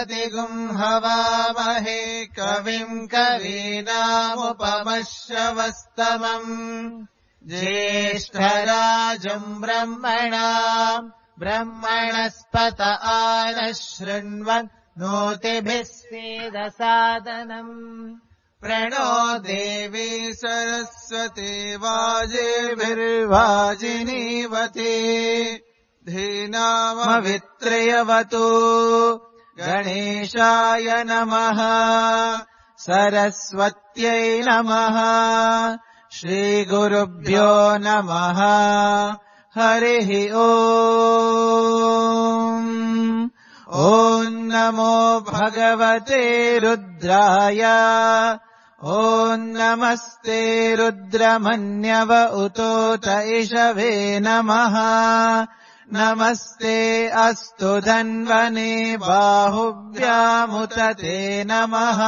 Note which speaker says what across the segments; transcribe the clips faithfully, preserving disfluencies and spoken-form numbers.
Speaker 1: प्रतिगुंहवामहे कविम् कवीनामुपमश्रवस्तमम् ज्येष्ठराजम् ब्रह्मणाम् ब्रह्मणस्पत आनः शृण्वन् नोतिभिः सीदसादनम् प्रणो देवी सरस्वती वाजेभिर्वाजिनीवती धीनामवित्रयवतु गणेशाय नमः सरस्वत्यै नमः श्रीगुरुभ्यो नमः हरिः ओम् ॐ नमो भगवते रुद्राय ॐ नमस्ते रुद्रमन्यव उतोत इषवे नमः नमस्ते अस्तु धन्वने बाहुभ्यामुत ते नमः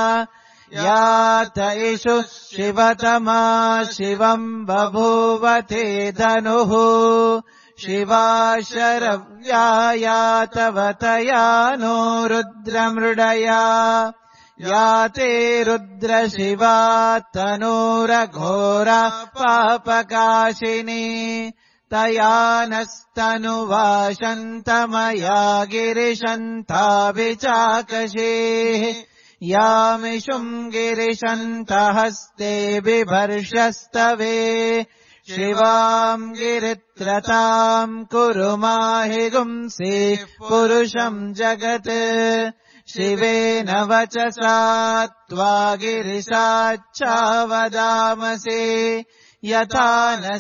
Speaker 1: यात इषु शिवतमा शिवम् बभूवते धनुः शिवा शरव्यायातवतया नो रुद्रमृडया याते रुद्रशिवा तनूरघोरा पापकाशिनी तया नस्तनुवाशन्तमया गिरिशन्ताभिचाकशेः यामिषुम् गिरिशन्तहस्ते बिभर्षस्तवे शिवाम् गिरित्रताम् कुरु माहि गुंसि पुरुषम् जगत् शिवेन वचसा त्वा गिरिशाच्चावदामसि यथा नः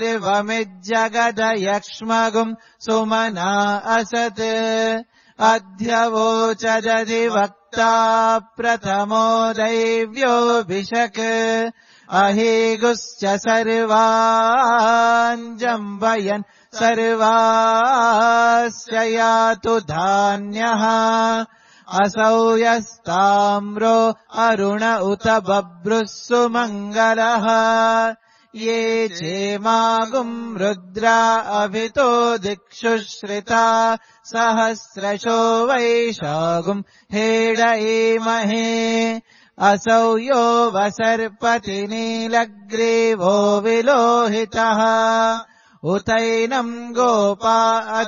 Speaker 1: सर्वमिज्जगदयक्ष्मगुम् सुमना असत् अध्यवोचदधिवक्ता प्रथमो दैव्योऽभिषक् अहेगुश्च सर्वान् जम्बयन् सर्वास्य यातु धान्यः असौ यस्ताम्रो अरुण उत बभ्रुः सुमङ्गलः ये चेमागुम् रुद्रा अभितो दिक्षु श्रिता सहस्रशो वैशागुम् हेडयेमहे असौ यो वसर्पति नीलग्रीवो विलोहितः उतैनम् गोपा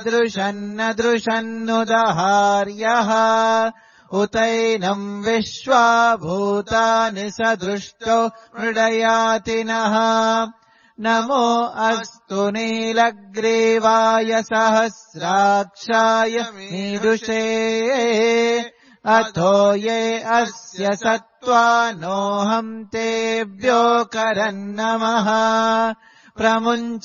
Speaker 1: अदृशन्नदृशन्नुदहार्यः उतैनम् विश्वा भूतानि सदृष्टो मृडयातिनः नमो अस्तु नीलग्रीवाय सहस्राक्षाय मीदुषे अथो ये अस्य सत्त्वा नोऽहम् तेभ्यो करन्नमः प्रमुञ्च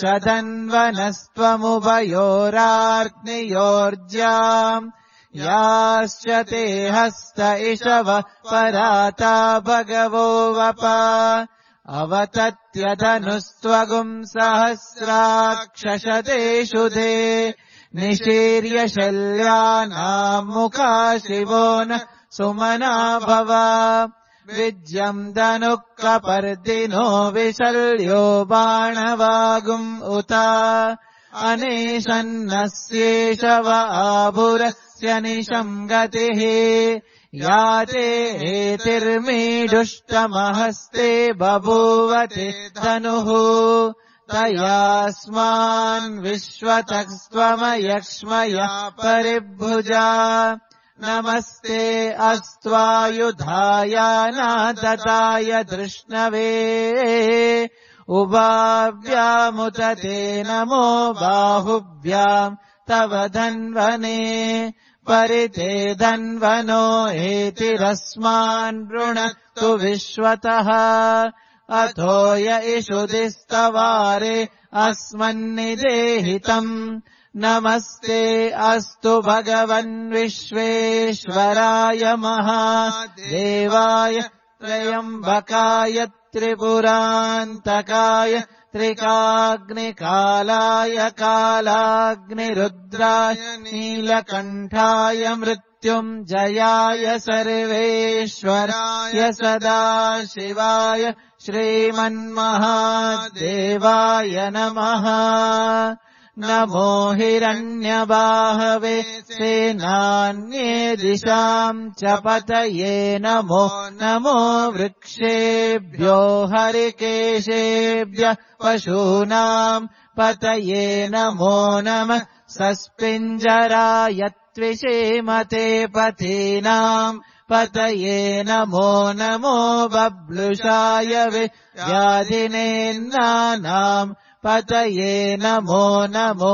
Speaker 1: धन्वनस्त्वमुभयोरार्त्नियोर्ज्याम् याश्च ते हस्त इषव पराता भगवो वप अवतत्यधनुस्त्वगुम् सहस्राक्षशतेषु ते निशीर्य शल्यानाम् मुखा शिवो न सुमना भव विज्यम् धनुक्कपर्दिनो विशल्यो बाणवागुम् उत अनेशन्नस्येषव आभुरस्य निशम् गतिः याते हेतिर्मीडुष्टमहस्ते बभूवते धनुः तयास्मान् विश्वतस्त्वमयक्ष्मया परिभुजा नमस्ते अस्त्वायुधाय धृष्णवे उभाव्यामुत ते नमो बाहुभ्याम् तव धन्वने परिते धन्वनो हेतिरस्मान् वृणक्तु विश्वतः अथो य इषुदिस्तवारे अस्मन्निदेहितम् नमस्ते अस्तु भगवन् विश्वेश्वराय महादेवाय त्र्यम्बकाय त्रिपुरान्तकाय त्रिकाग्निकालाय कालाग्निरुद्राय नीलकण्ठाय मृत्युञ्जयाय सर्वेश्वराय सदाशिवाय श्रीमन्महादेवाय नमः नमो हिरण्यबाहवे सेनान्ये दिशाम् च पतये नमो नमो वृक्षेभ्यो हरिकेशेभ्यः पशूनाम् पतये नमो नमः सस्पिञ्जराय त्विषेमते पथीनाम् पतये नमो नमो बब्लुषाय व्याधिनेन्नानाम् पतये नमो नमो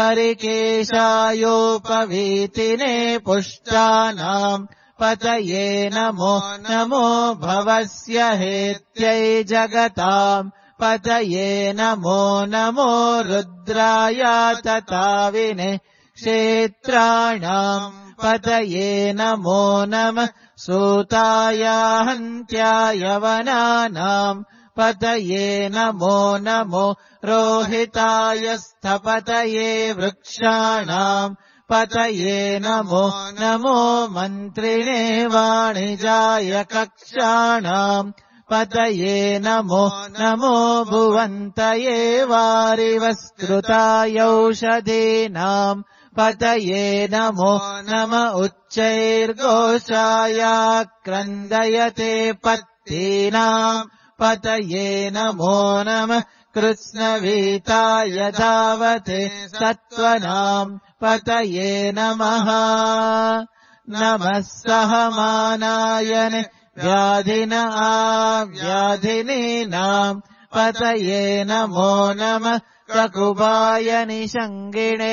Speaker 1: हरिकेशायोपवीतिने पुष्टानाम् पतये नमो नमो भवस्य हेत्यै जगताम् पतये नमो नमो रुद्राय तताविने क्षेत्राणाम् पतये नमो नमः सूताय हन्त्याय वनानाम् पतये नमो नमो रोहिताय स्थपतये वृक्षाणाम् पतये नमो नमो मन्त्रिणे वाणिजाय कक्षाणाम् पतये नमो नमो भुवन्तये वारिवस्कृताय औषधीनाम् पतये नमो नम उच्चैर्घोषाय क्रन्दयते पत्तीनाम् पतये नमो नमः कृत्स्नवीताय धावते सत्त्वनाम् पतये नमः नमः सहमानायने व्याधिन आव्याधिनीनाम् पतये नमो नमः ककुबाय निषङ्गिणे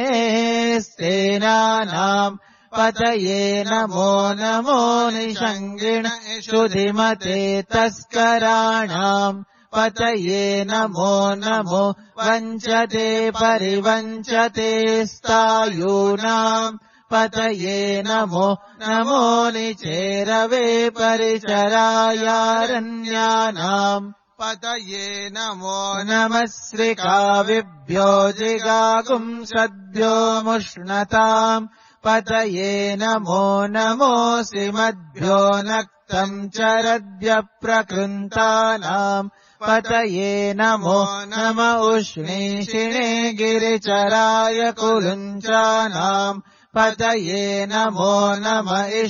Speaker 1: सेनानाम् पतये नमो नमो निषङ्गिण शुधिमते तस्कराणाम् पतये नमो नमो वञ्चते परिवञ्चते स्थायूनाम् पतये नमो नमो निचेरवे परिचरायारण्यानाम् पतये नमो नमः श्रीकाविभ्यो जिगागुंसद्भ्यो मुष्णताम् पतये नमो नमो श्रीमद्भ्यो नक्तम् चरद्भ्यप्रकृन्तानाम् पतये नमो नम उष्णीषिणे गिरिचराय कुलुञ्चानाम् पतये नमो नम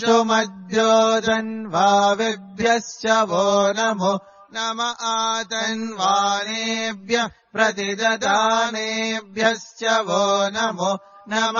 Speaker 1: इषुमद्योजन्वाविभ्यश्च वो नमो नम आतन्वानेभ्यः प्रतिददानेभ्यश्च वो नमो नम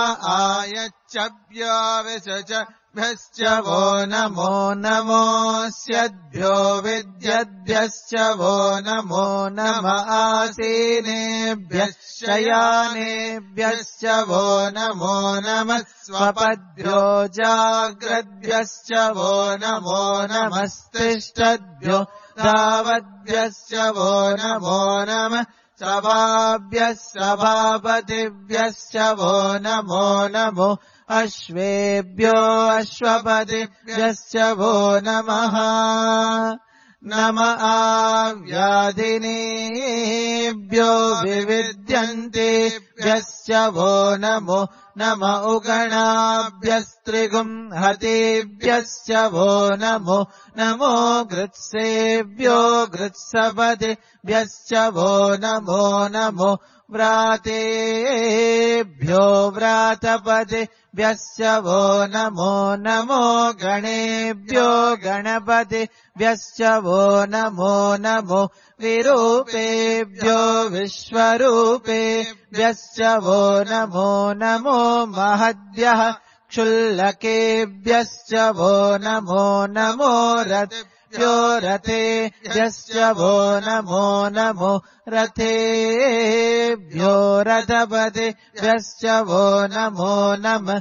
Speaker 1: आयच्छभ्याविशभ्यश्च वो नमो नमोऽस्यद्भ्यो विद्यद्भ्यश्च वो नमो नम आसीनेभ्यः शयानेभ्यश्च वो नमो नमः स्वपद्भ्यो जाग्रद्भ्यश्च वो नमो नमस्तिष्ठद्भ्यो धावद्भ्यश्च वो नमो नमः सभाभ्यः सभापतिभ्यश्च वो नमो नमो अश्वेभ्यो अश्वपतिभ्यश्च वो नमः नम आव्याधिनेभ्यो विविद्यन्तेभ्यश्च वो नमो नम उगणाभ्यस्त्रिगुंहतेभ्यश्च वो नमो नमो गृत्सेभ्यो गृत्सपतिभ्यश्च वो नमो नमो व्रातेभ्यो व्रातपतिभ्यश्च वो नमो नमो गणेभ्यो गणपतिभ्यश्च वो नमो नमो विरूपेभ्यो विश्वरूपेभ्यश्च वो नमो नमो महद्भ्यः क्षुल्लकेभ्यश्च वो नमो नमो रथेभ्यो रथेभ्यश्च वो नमो नमो रथेभ्यो रथपतिभ्यश्च वो नमो नमः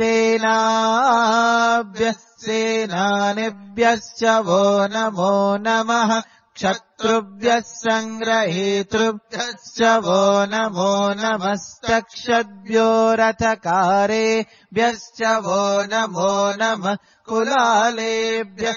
Speaker 1: सेनाभ्यः सेनानिभ्यश्च वो नमो नमः क्षत्रुभ्यः सङ्ग्रहीतृभ्यश्च वो नमो नमस्तक्षद्भ्यो रथकारेभ्यश्च वो नमो नमः कुलालेभ्यः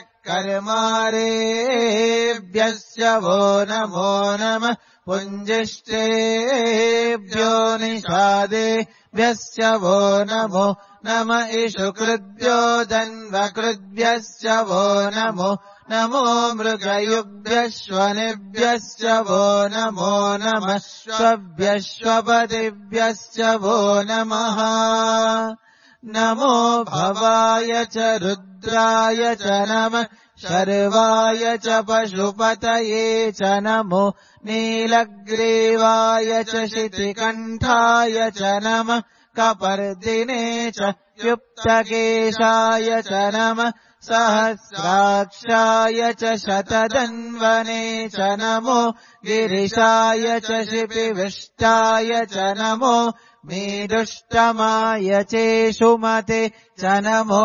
Speaker 1: कर्मारेभ्यश्च वो नमो नमः पुञ्जिष्टेभ्यो निषादेभ्यश्च वो नमो नम इषुकृद्भ्यो धन्वकृद्भ्यश्च वो नमो नमो मृगयुग्भ्यश्वनिभ्यश्च वो नमो नमः श्वभ्यश्वपतिभ्यश्च वो नमः नमो भवाय च रुद्राय च नमः शर्वाय च पशुपतये च नमो नीलग्रीवाय च शितिकण्ठाय च नमः कपर्दिने च युक्तकेशाय च नमः सहस्राक्षाय च शतधन्वने च नमो गिरिशाय च शिपिविष्टाय च नमो मेदुष्टमाय चेषुमते च नमो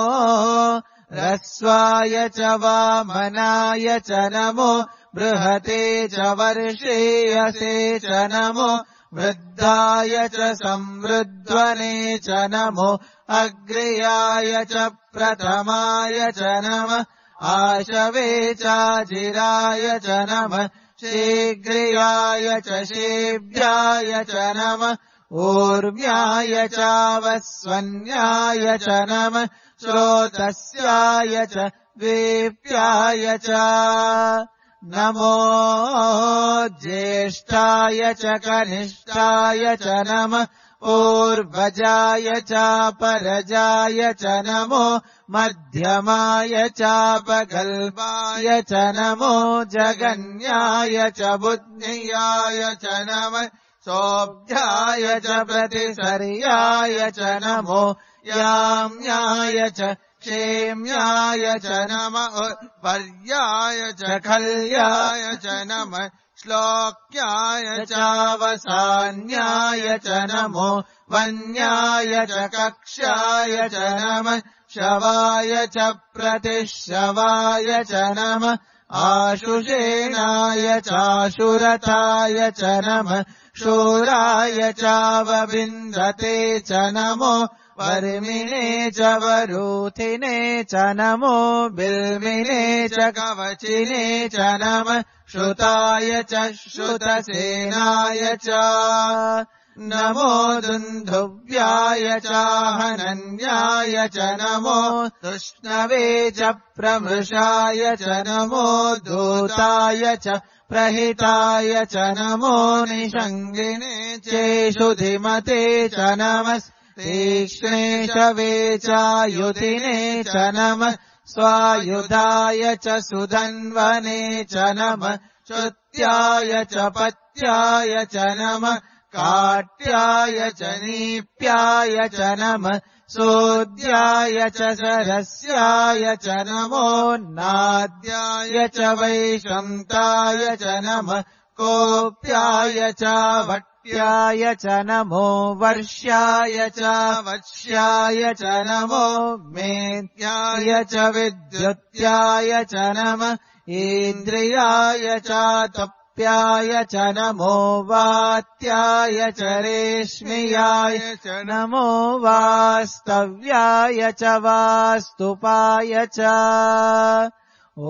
Speaker 1: रस्वाय च वामनाय च नमो बृहते च वर्षेयसे च नमो वृद्धाय च संवृध्वने च नमो अग्र्याय च प्रथमाय च नमः आशवे चाजिराय च नमः शीघ्रियाय च शेभ्याय च नमः ऊर्म्याय चावस्वन्याय च नमः श्रोतस्याय च द्वीप्याय च नमो ज्येष्ठाय च कनिष्ठाय च नमः पूर्वजाय चापरजाय च नमो मध्यमाय चापगल्पाय च नमो जगन्याय च बुद्धियाय च नमः सोऽभ्याय च प्रतिसर्याय च नमो याम्याय च क्षेम्याय च नमः पर्याय च खल्याय च नमः श्लोक्याय चावसान्याय च नमो वन्याय च कक्ष्याय च नमः शवाय च प्रतिशवाय च नमः आशुषेणाय चाशुरथाय च नमः शूराय चावविन्दते च नमो वर्मिणे च वरूथिने च नमो बिल्मिने च कवचिने च नमः श्रुताय च श्रुतसेनाय च नमो दुन्दुव्याय चाहनन्याय च नमो तुष्णवे च प्रमृषाय च नमो दूताय च प्रहिताय च नमो निषङ्गिने चेषुधिमते च नमः तीक्ष्णे शवे चायुधिने च नमः स्वायुधाय च सुधन्वने च नमः श्रुत्याय च पत्याय च नमः काट्याय च नीप्याय च नमः सोद्याय च सरस्याय च नमो नाद्याय च वैशन्ताय च नमः कोप्याय च वट्याय च नमो वर्ष्याय च वक्ष्याय च नमो मेद्याय च विद्युत्याय च नमः इन्द्रियाय च तप्याय च नमो वात्याय च रेश्मियाय च नमो वास्तव्याय च वास्तुपाय च ॐ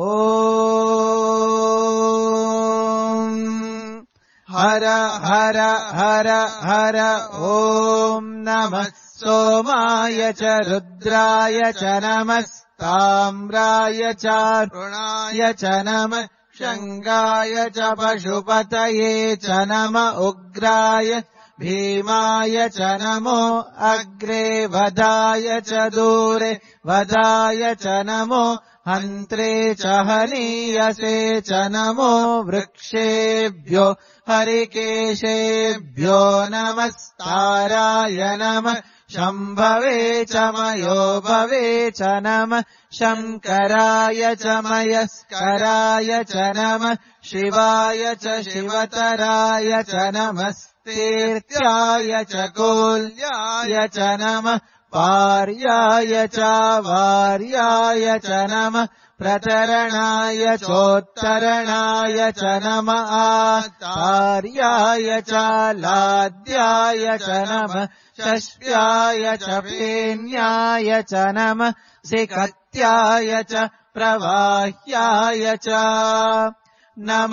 Speaker 1: हर हर हर हर ॐ नमः सोमाय च रुद्राय च नमस्ताम्राय च रुणाय च नमः शङ्गाय च पशुपतये च नम उग्राय भीमाय च नमो अग्रे वधाय च दूरे वधाय च नमो हन्त्रे च हनीयसे च नमो वृक्षेभ्यो हरिकेशेभ्यो नमस्ताराय नमः शम्भवे च मयो भवे च नमः शङ्कराय च मयस्कराय च नमः शिवाय च शिवतराय च नमस्तीर्थ्याय च कोल्याय च नमः पार्याय च वार्याय च नमः प्रतरणाय चोत्तरणाय च नमः आतार्याय च लाद्याय च नमः षष्ट्याय च फेन्याय च नमः सिकत्याय च प्रवाह्याय च नम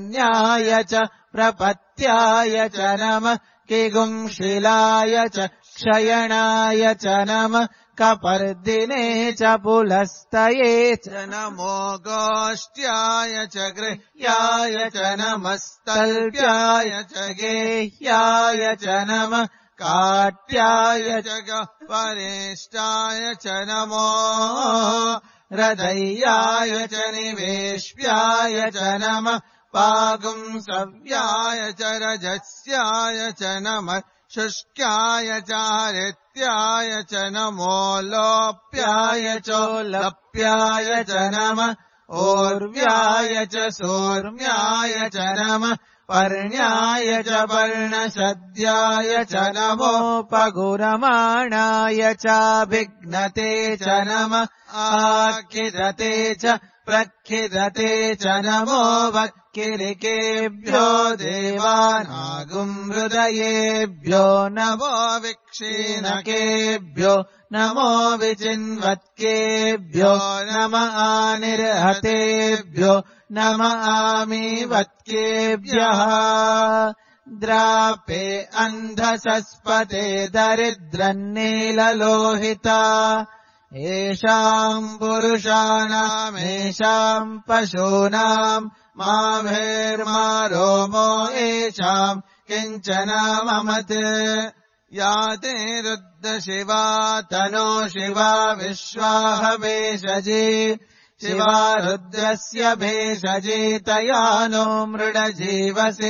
Speaker 1: इरण्याय च प्रपत्याय च नमः किगुंशिलाय च क्षयणाय च नमः कपर्दिने च पुलस्तये च
Speaker 2: नमो गोष्ट्याय च गृह्याय च नमस्तल्प्याय च
Speaker 1: गेह्याय च नमः काट्याय च
Speaker 2: गह्वरेष्टाय च नमो
Speaker 1: हृदयाय च निवेश्याय च नमः
Speaker 2: पागुंसव्याय च रजस्याय च नमः शुष्क्याय च हरित्याय च नमो लोप्याय
Speaker 1: चोलप्याय च नमः ओर्व्याय च सोर्म्याय च नमः पर्ण्याय च पर्णसद्याय च नमोपगुरमाणाय चाभिघ्नते च नमः आखिदते च प्रखिदते च नमो वक्किलिकेभ्यो देवानागुम् हृदयेभ्यो नमो विक्षीणकेभ्यो नमो विचिन्वत्केभ्यो नम आनिर्हतेभ्यो नम आमीवत्केभ्यः द्रापे अन्धसस्पते दरिद्रन्नीललोहिता येषाम् पुरुषाणामेषाम् पशूनाम् माभेर्मा रोमो येषाम् किञ्चन ममत्
Speaker 2: या ते रुद्रशिवा
Speaker 1: तनो शिवा विश्वाह भेषजे शिवा रुद्रस्य भेषजे तया नो मृडजीवसे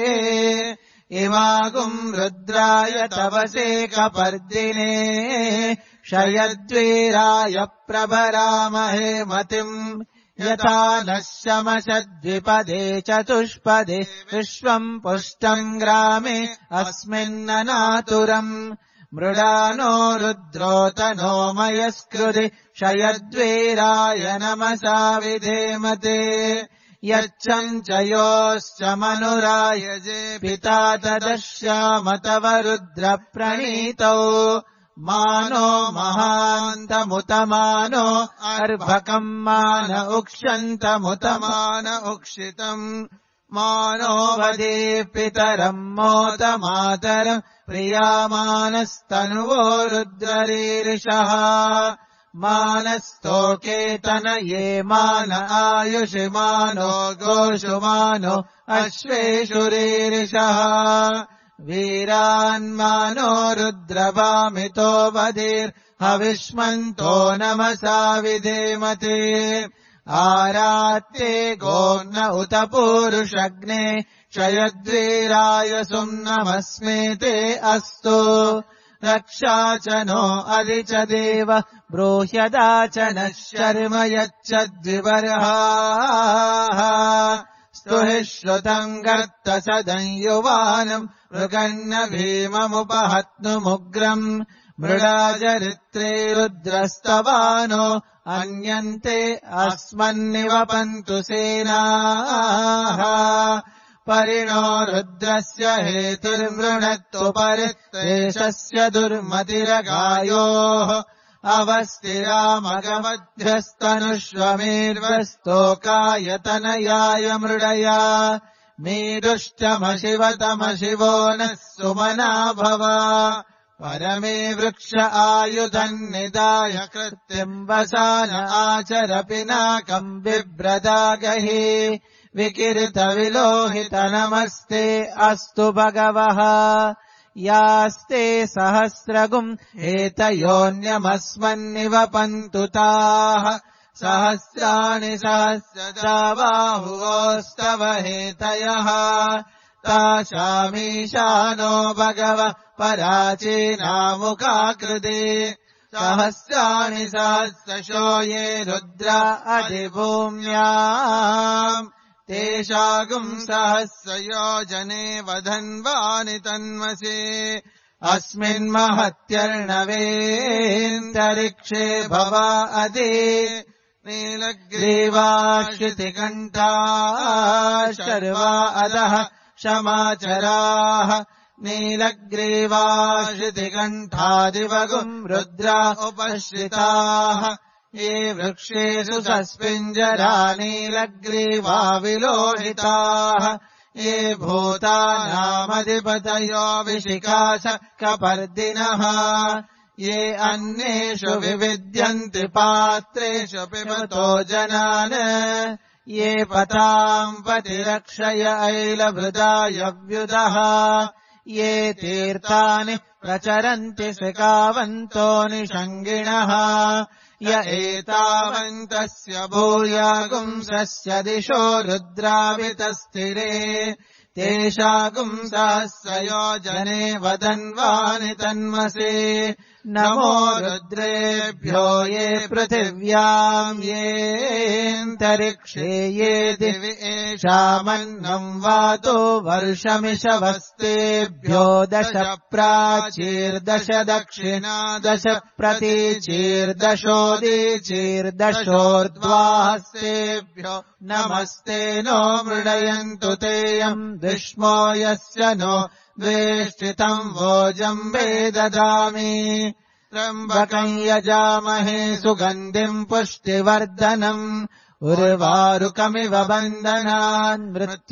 Speaker 1: इमागुम् रुद्राय तवसे कपर्दिने क्षयद्वीराय प्रभरामहे मतिम् यथा नः शमशद्विपदे चतुष्पदे विश्वम् पुष्टम् ग्रामे अस्मिन्ननातुरम् मृडानो रुद्रोतनो मयस्कृति क्षयद्वीराय नमसा विधेमते यच्छम् च योश्च मनुरायजे पिता तदश्याम तव रुद्रप्रणीतौ मानो महान्तमुतमानो अर्भकम् मान उक्षन्तमुतमान
Speaker 2: उक्षितम्
Speaker 1: मानो वदे पितरम् मोदमातरम् प्रियामानस्तनुवो रुद्ररीरिषः मानस्तोकेतन ये मान आयुषिमानो गोषुमानो अश्वेषुरीरिषः वीरान्मानो रुद्रवामितो वधीर्हविष्मन्तो नमसा विधेमते आरात्ते गोन्न उत पूरुषग्ने क्षयद्वीराय सुम्नमस्मेते अस्तु रक्षा च नो अधि च देव ब्रूह्यदा च नः शर्म यच्छद्विबर्हाः स्तुहि श्रुतम् गर्त सदंयुवानम् मृगन्न भीममुपहत्नुमुग्रम् मृडाजरित्रे रुद्रस्तवानो अन्यन्ते अस्मन्निवपन्तु सेनाः परिणो रुद्रस्य हेतिर्वृणत्तु परित्रेषस्य दुर्मतिरगायोः अवस्थिरामगमध्यस्तनुष्वमेर्वस्तोकायतनयाय मृडया मेदुष्टमशिवतमशिवो नः सुमना भव परमे वृक्ष आयुधम् निदाय कृत्यम् वसान आचर पिनाकम् बिभ्रदागहि विकीर्तविलोहित नमस्ते अस्तु भगवः यास्ते सहस्रगुम् एतयोऽन्यमस्मन्निवपन्तु ताः सहस्राणि सहस्रदा बाहुवोस्तव हेतयः तासामीशानो भगवः पराचीनामुखाकृते सहस्राणि सहस्रशो ये रुद्रा अधिभूम्याम् तेषागुम् सहस्रयोजने वधन्वानि तन्वसे अस्मिन्महत्यर्णवेऽन्तरिक्षे भवा अदे नीलग्रीवाश्रुतिकण्ठा शर्वा अधः क्षमाचराः नीलग्रीवाश्रुतिकण्ठादिवगुम् रुद्रा उपश्रिताः ये वृक्षेषु सस्पिञ्जरा नीलग्रीवा विलोहिताः
Speaker 2: ये भूतानामधिपतयो विशिखाशकपर्दिनः ये अन्येषु विविद्यन्ति पात्रेषु पिबतो जनान् ये पताम् पतिरक्षय ऐलभृदायव्युदः ये तीर्थानि प्रचरन्ति स्विकावन्तो निषङ्गिणः य एतावन्तस्य भूयागुंसस्य दिशो रुद्रावितस्थिरे तेषागुंसहस्रयोजने वदन्वानि तन्मसे नमो रुद्रेभ्यो ये पृथिव्याम् येऽन्तरिक्षे ये दिवि एषामन्नम् वातो वर्षमिषवस्तेभ्यो दश प्राचीर्दश दक्षिणा दश प्रतीचीर्दशोदीचीर्दशोर्ध्वास्तेभ्यो नमस्ते नो मृडयन्तु तेयम् विष्मो यस्य नो द्वेष्टितम् वोजम्बे ददामि त्र्यम्बकम् यजामहे सुगन्धिम् पुष्टिवर्धनम् उर्वारुकमिव बन्धनान्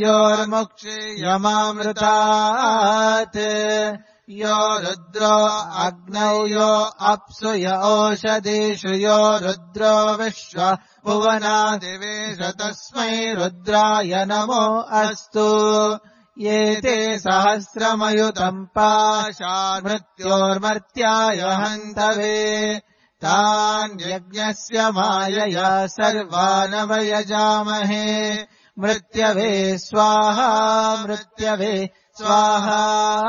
Speaker 2: मृत्योर्मुक्षीयमामृतात् यो रुद्रो अग्नौ यो अप्सु य ओषधीषु यो रुद्रो विश्व भुवनादिवेश तस्मै रुद्राय नमो अस्तु ये ते सहस्रमयुतम् पाशान् मृत्योर्मर्त्याय हन्तवे तान् यज्ञस्य मायया सर्वानवयजामहे मृत्यवे स्वाहा मृत्यवे स्वाहा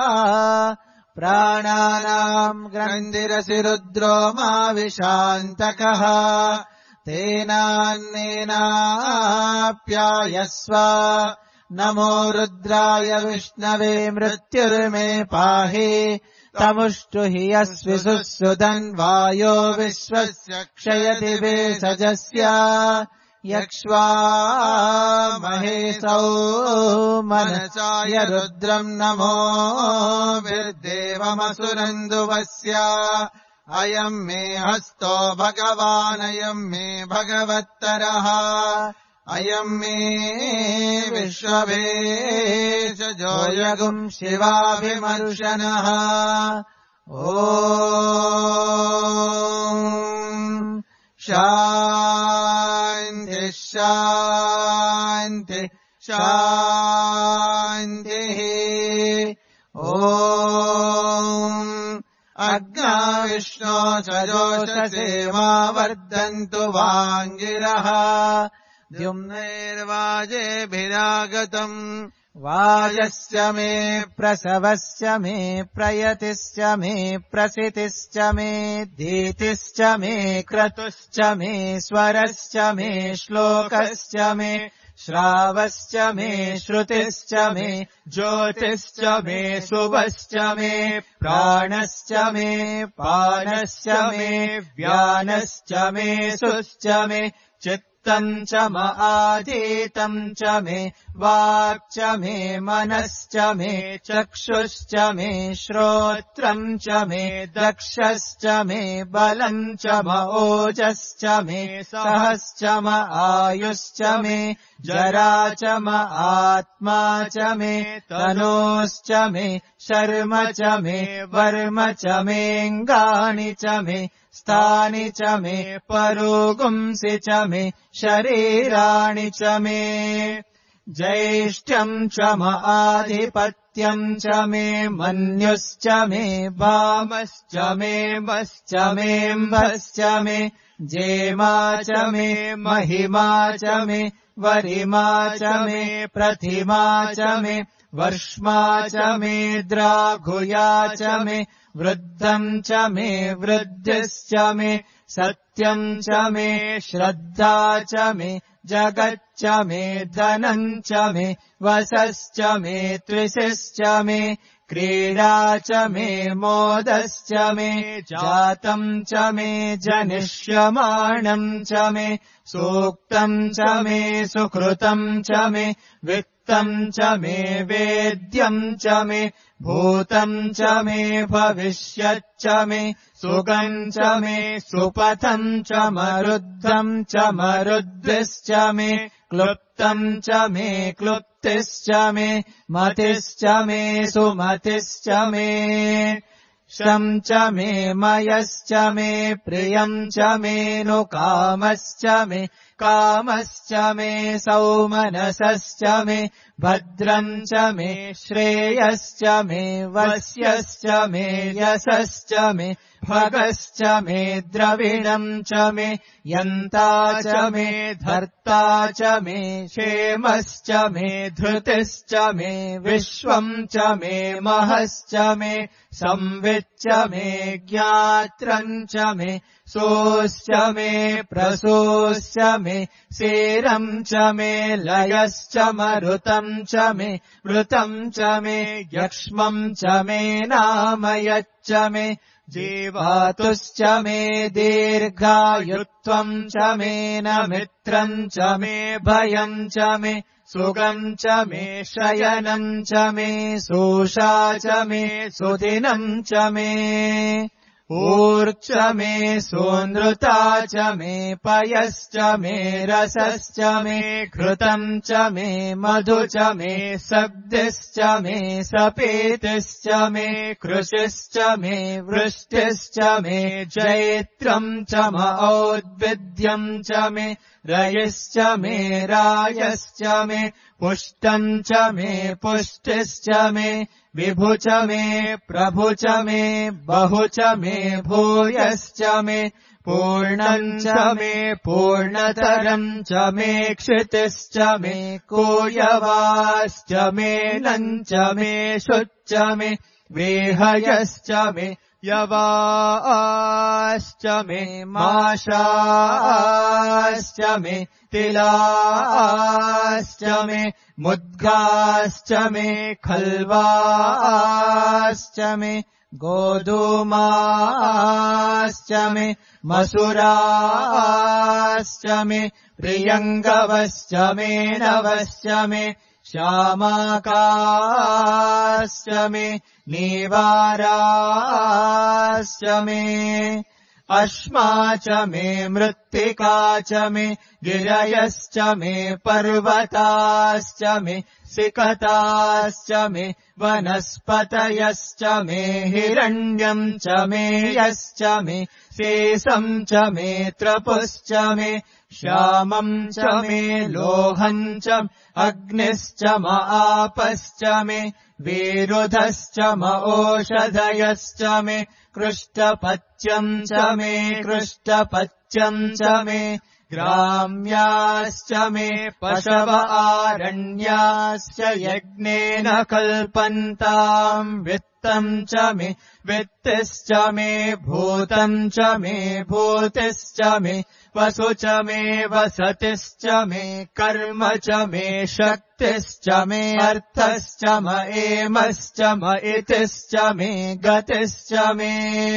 Speaker 2: प्राणानाम् ग्रन्थिरसि रुद्रो मा विशान्तकः तेनान्नेनाप्यायस्व नमो रुद्राय विष्णवे मृत्युर्मे पाहि तमुष्टु हि यस्विसुसुदन् वायो विश्वस्य क्षयति वेषजस्य यक्ष्वा महेशौ मनसाय रुद्रम् नमो विर्देवमसुरन्दुवस्य अयम् मे हस्तो भगवानयम् मे भगवत्तरः अयम् मे विश्वभेषजो यगुम् शिवाभिमर्शनः ॐ शान्ति शान्ति शान्तिः ॐ अग्ना विष्णो सजोषसेवा वर्धन्तु वाङ्गिरः द्युम्नैर्वाजेभिरागतम् वाजस्य मे प्रसवस्य मे प्रयतिश्च मे प्रसितिश्च मे धीतिश्च मे क्रतुश्च मे स्वरश्च मे श्लोकश्च मे श्रावश्च मे श्रुतिश्च मे ज्योतिश्च मे शुभश्च मे प्राणश्च मे पानश्च मे व्यानश्च मे सुश्च मे चित्तम् च म आधीतम् च मे वाक् च मे मनश्च मे चक्षुश्च मे श्रोत्रम् च मे दक्षश्च मे बलम् च म ओजश्च मे सहश्च म आयुश्च मे जरा च म आत्मा च मे तनोश्च मे शर्म च मे वर्म च मेऽङ्गानि च मे स्थानि च मे परोगुंसि च मे शरीराणि च मे ज्येष्ठ्यम् च म आधिपत्यम् च मे मन्युश्च मे वामश्च मे मश्च मेऽम्भश्च मे जेमा च मे महिमा च मे वरिमा च मे प्रतिमा च मे वर्ष्मा च मे द्राघुया च मे वृद्धम् च मे वृद्धिश्च मे सत्यम् च मे श्रद्धा च मे जगच्च मे धनम् च मे वसश्च मे त्रिशिश्च मे क्रीडा च मे मोदश्च मे जातम् च मे जनिष्यमाणम् च मे सूक्तम् च मे सुकृतम् च मे वित्तम् च मे वेद्यम् च मे भूतम् च मे भविष्यच्च मे सुगम् च मे सुपथम् च मरुद्धम् च मरुद्भिश्च मे क्लुप्तम् च मे क्लुप्तम् सुप्तिश्च मे मतिश्च मे सुमतिश्च मे शं च मे मयश्च मे प्रियं च मे नु कामश्च मे कामश्च मे सौमनसश्च मे भद्रं च मे श्रेयश्च मे वस्यश्च मे यशश्च मे भगश्च मे द्रविणं च मे यन्ता च मे धर्ता च मे क्षेमश्च मे धृतिश्च मे विश्वं च मे महश्च मे संविच्च मे ज्ञात्रं च मे सोऽश्च मे प्रसोऽश्च मे सेरं च मे लयश्च मरुतं च मे मृतं च मे यक्ष्मं च मे नामयच्च मे जीवातुश्च मे दीर्घायुत्वं च मे न मित्रं च मे भयं च मे सुगं च मे शयनं च मे सोषा च मे सुदिनं च मे ऊर्च मे सोनृता च मे पयश्च मे रसश्च मे घृतं च मे मधु च मे सब्दिश्च मे सपेतिश्च मे कृशिश्च मे वृष्टिश्च मे जैत्रं च मौद्भिद्यं च मे रयिश्च मे रायश्च मे पुष्टं च मे पुष्टिश्च मे विभु च मे प्रभु च मे बहु च मे भूयश्च मे पूर्णं च मे पूर्णतरं च मे क्षितिश्च मे कोयवाश्च मे नं च मे शुच्च मे वेहयश्च मे यवाश्च मे माशाश्च मे तिलाश्च मे मुद्गाश्च मे खल्वाश्च मे गोधूमाश्च मे मसुराश्च मे प्रियङ्गवश्च मे नवश्च मे श्यामाकाश्च मे नीवाराश्च मे अश्मा च मे मृत्तिका च मे गिरयश्च मे पर्वताश्च मे सिकताश्च मे वनस्पतयश्च मे हिरण्यं च मे यश्च मे शेषं च मे त्रपुश्च मे श्यामं च मे लोहं च अग्निश्च म आपश्च मे विरुधश्च म ओषधयश्च मे कृष्टपत्यं च मे कृष्टपत्यं च मे ग्राम्याश्च मे पशव आरण्याश्च यज्ञेन कल्पन्ताम् वित्तं च मे वित्तिश्च मे भूतं च मे भूतिश्च मे वसु च मे वसतिश्च मे कर्म च मे शक्तिश्च मे अर्थश्च म एमश्च म इतिश्च मे गतिश्च मे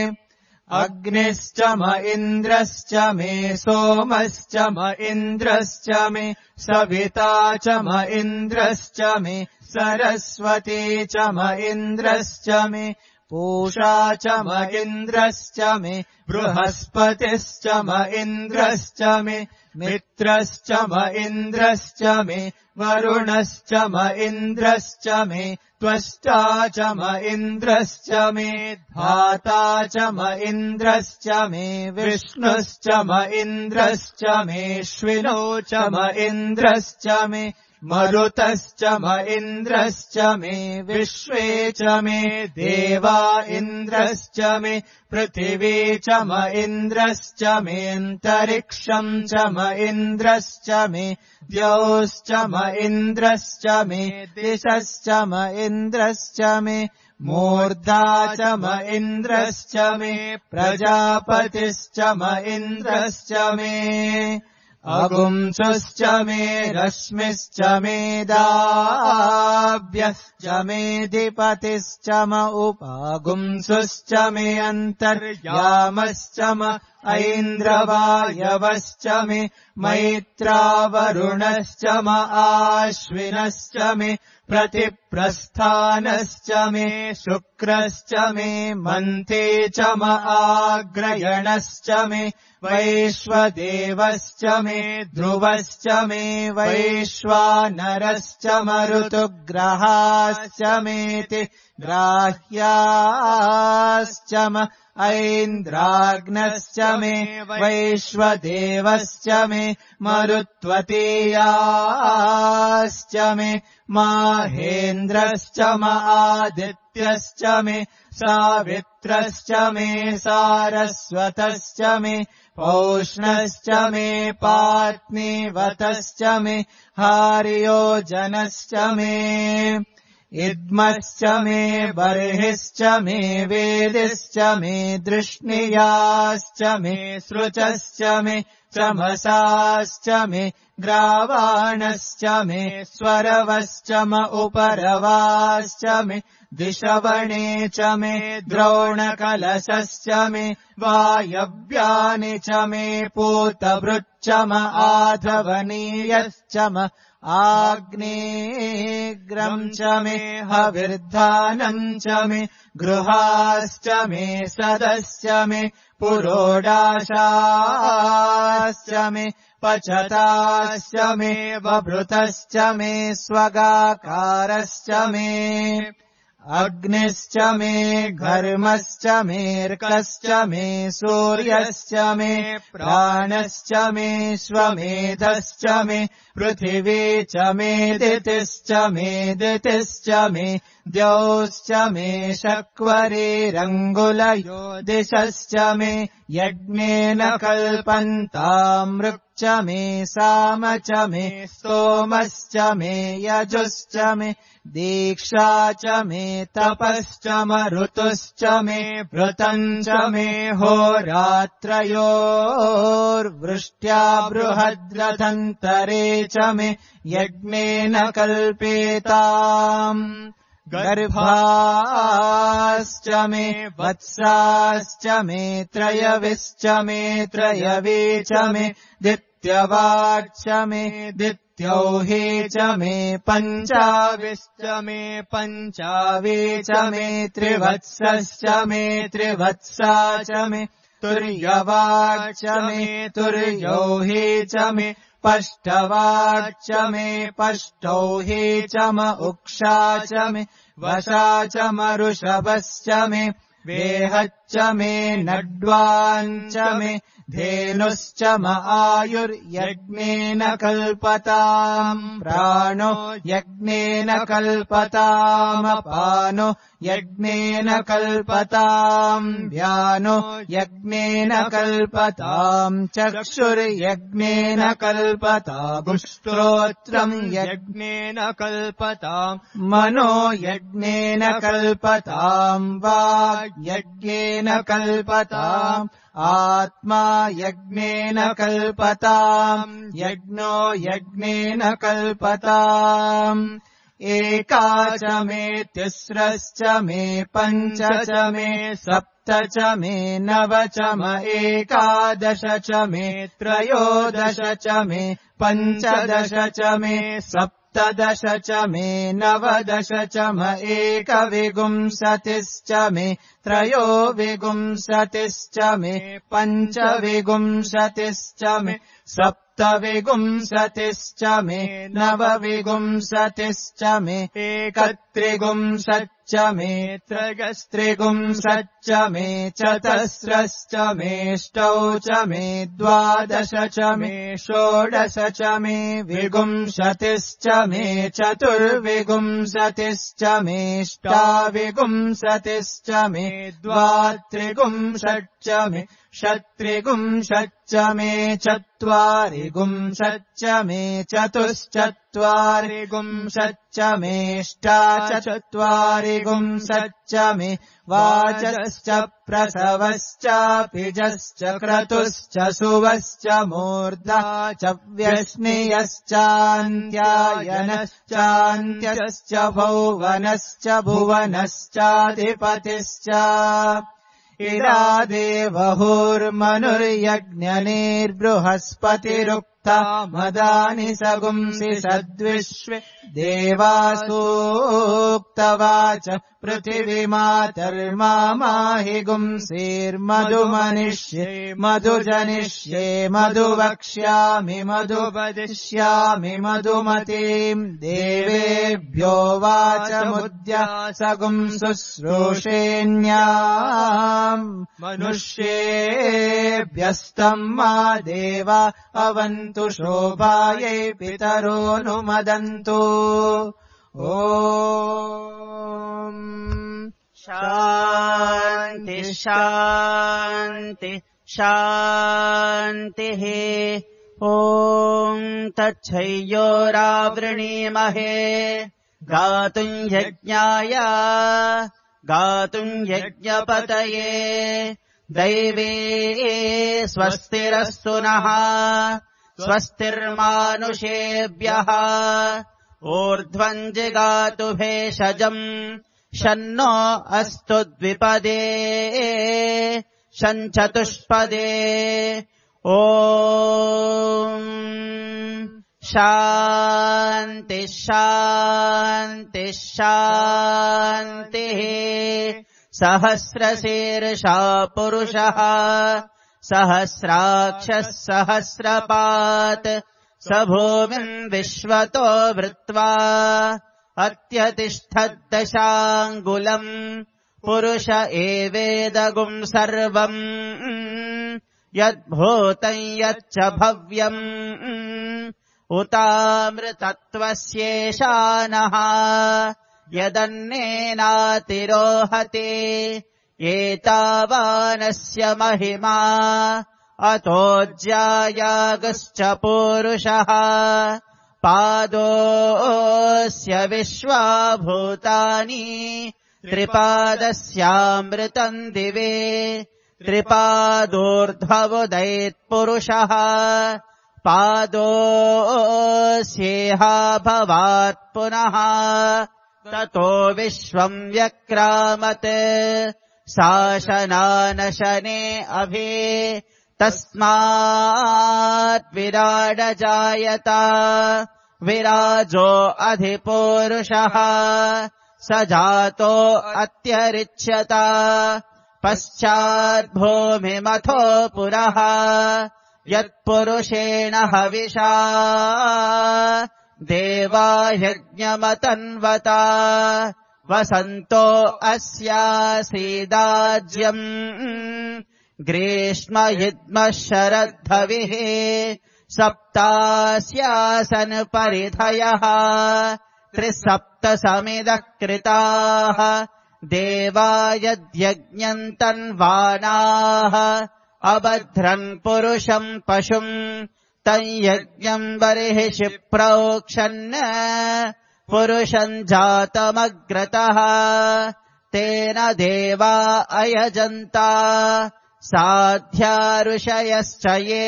Speaker 2: अग्निश्च म इन्द्रश्च मे सोमश्च म इन्द्रश्च मे सविता च म इन्द्रश्च मे सरस्वती च म इन्द्रश्च मे पूषा च म इन्द्रश्च मे बृहस्पतिश्च म इन्द्रश्च मे मित्रश्च म इन्द्रश्च मे वरुणश्च म इन्द्रश्च मे त्वष्टा च म इन्द्रश्च मे धाता च म इन्द्रश्च मे विष्णुश्च म इन्द्रश्च मेऽश्विनो च म इन्द्रश्च मे मरुतश्च म इन्द्रश्च मे विश्वे च मे देवा इन्द्रश्च मे पृथिवी च म इन्द्रश्च मेऽन्तरिक्षं च म इन्द्रश्च मे द्यौश्च म इन्द्रश्च मे दिशश्च म इन्द्रश्च मे मूर्धा च म इन्द्रश्च मे प्रजापतिश्च म इन्द्रश्च मे अगुंसुश्च मे रश्मिश्च मे दाभ्यश्च मेऽधिपतिश्च म उपागुंसुश्च मे अन्तर्यामश्च म ऐन्द्रवायवश्च मे मैत्रावरुणश्च म आश्विनश्च मे प्रतिप्रस्थानश्च मे शुक्रश्च मे मन्ते च म आग्रयणश्च मे वैश्वदेवश्च मे ध्रुवश्च मे वैश्वानरश्च मरुतुग्रहाश्च मेति ग्राह्याश्च म ऐन्द्राग्नश्च मे वैश्वदेवश्च मे मरुत्वतीयाश्च मे माहेन्द्रश्च म आदित्यश्च मे सावित्रश्च मे सारस्वतश्च मे पौष्णश्च मे पात्नीवतश्च मे हार्योजनश्च मे इद्मश्च मे बर्हिश्च मे वेदिश्च मे दृष्णियाश्च मे सृचश्च मे चमसाश्च मे ग्रावाणश्च मे स्वरवश्च म उपरवाश्च मे दिशवणे च मे द्रोणकलशश्च मे वायव्यानि च मे पूतभृच्च म आधवनीयश्च म आग्नेयग्रम् च मे हविर्धानम् च मे गृहाश्च मे सदश्च मे पुरोडाशाश्च मे पचताश्च मे वभृतश्च मे स्वगाकारश्च मे अग्निश्च मे घर्मश्च मेऽर्कश्च मे सूर्यश्च मे प्राणश्च मे श्वमेधश्च मे पृथिवी च मे दितिश्च मे दितिश्च मे द्यौश्च मे शक्वरीरङ्गुलयो दिशश्च मे यज्ञेन कल्पन्तामृक् च मे साम च मे स्तोमश्च मे यजुश्च मे दीक्षा च मे तपश्च म ऋतुश्च मे भृतम् च मे होरात्रयोर्वृष्ट्या बृहद्रथन्तरे च मे यज्ञेन कल्पेताम् गर्भाश्च मे वत्साश्च मे त्रयविश्च मे त्रयवी च मे दित्यवाच्च मे दित्यौहे च मे पञ्चाविश्च मे पञ्चावे च मे त्रिवत्सश्च मे त्रिवत्सा च मे तुर्यवाच्च मे तुर्यौहे च मे पष्टवाच्च मे पष्टौहे च म उक्षा च मे वशा च म ऋषभश्च मे वेहच्च मे नड्वाञ्च मे धेनुश्च म आयुर्यज्ञेन कल्पताम् प्राणो यज्ञेन कल्पतामपानो यज्ञेन कल्पताम् व्यानो यज्ञेन कल्पताम् चक्षुर्यज्ञेन कल्पताम् श्रोत्रम् यज्ञेन कल्पताम् मनो यज्ञेन कल्पताम् वाक् यज्ञेन कल्पताम् आत्मा यज्ञेन कल्पताम् यज्ञो यज्ञेन कल्पताम् एका च मे तिस्रश्च मे पञ्च च मे सप्त च मे नव च म एकादश च मे त्रयोदश च मे पञ्चदश च मे सप्तदश च मे नवदश च म एकविंशतिश्च मे त्रयोविंशतिश्च मे पञ्चविंशतिश्च मे सप्तविंशतिश्च मे नवविंशतिश्च मे एकत्रिंशच्च मे त्रयस्त्रिंशच्च मे चतस्रश्च मेष्टौ च मे द्वादश च मे षोडश च मे विंशतिश्च मे चतुर्विंशतिश्च मेष्टाविंशतिश्च मे द्वात्रिंशच्च मे षट्त्रिंशच्च मे चत्वारिंशच्च मे चतुश्चत्वारिंशच्च मेष्टाचत्वारिंशच्च मे वाचश्च प्रसवश्चापिजश्च क्रतुश्च सुवश्च मूर्धा च व्यश्नियश्चान्त्यायनश्चान्त्यश्च भौवनश्च भुवनश्चाधिपतिश्च इरादेवहुर्मनुर्यज्ञनेर्बृहस्पतिरुक्
Speaker 1: मदानि सगुंसि सद्विश्वे देवासूक्तवाच पृथिवीमातर्माहि गुंसीर्मधुमनिष्ये मधुजनिष्ये मधुवक्ष्यामि मधुवदिष्यामि मधुमतीम् देवेभ्यो वाचमुद्या सगुंसुश्रूषेण्याम् मनुष्येभ्यस्तम् मा देवा अवन्तु शोभायै पितरोऽनुमदन्तु। ओम
Speaker 2: शान्ति शान्ति शान्तिः। ॐ तच्छयोरावृणीमहे गातुम् यज्ञाय गातुम् यज्ञपतये दैवे स्वस्तिरस्तु नः स्वस्तिर्मानुषेभ्यः ऊर्ध्वम् जिगातु भेषजम् शन्नो अस्तु द्विपदे शञ्चतुष्पदे। ॐ शान्ति शान्ति शान्तिः। सहस्रशीर्षा पुरुषः सहस्राक्षः सहस्रपात् स भूमिम् विश्वतो वृत्वा अत्यतिष्ठद्दशाङ्गुलम् पुरुष एवेदगुम् सर्वम् यद्भूतम् यच्च भव्यम् उतामृतत्वस्येषानः यदन्नेनातिरोहते एतावानस्य महिमा अतोऽज्यायागश्च पूरुषः पादोऽस्य विश्वाभूतानि त्रिपादस्यामृतम् दिवे त्रिपादोर्ध्वमुदैत्पुरुषः पादोऽस्येहा भवात् पुनः ततो विश्वम् व्यक्रामत् शासनानशने अभि तस्मात् विराडजायत विराजो अधिपूरुषः स जातो अत्यरिच्यत पश्चाद्भूमिमथो पुरः यत्पुरुषेण हविषा देवा यज्ञमतन्वता वसन्तो अस्यासीदाज्यम् ग्रीष्मयुग्मः शरद्धविः सप्तास्यासन् परिधयः त्रिसप्तसमिदः कृताः देवा यद्यज्ञम् तन्वानाः अबध्रन् पुरुषम् पशुम् तम् यज्ञम् बर्हिषि प्रोक्षन् पुरुषम् जातमग्रतः तेन देवा अयजन्ता साध्या ऋषयश्च ये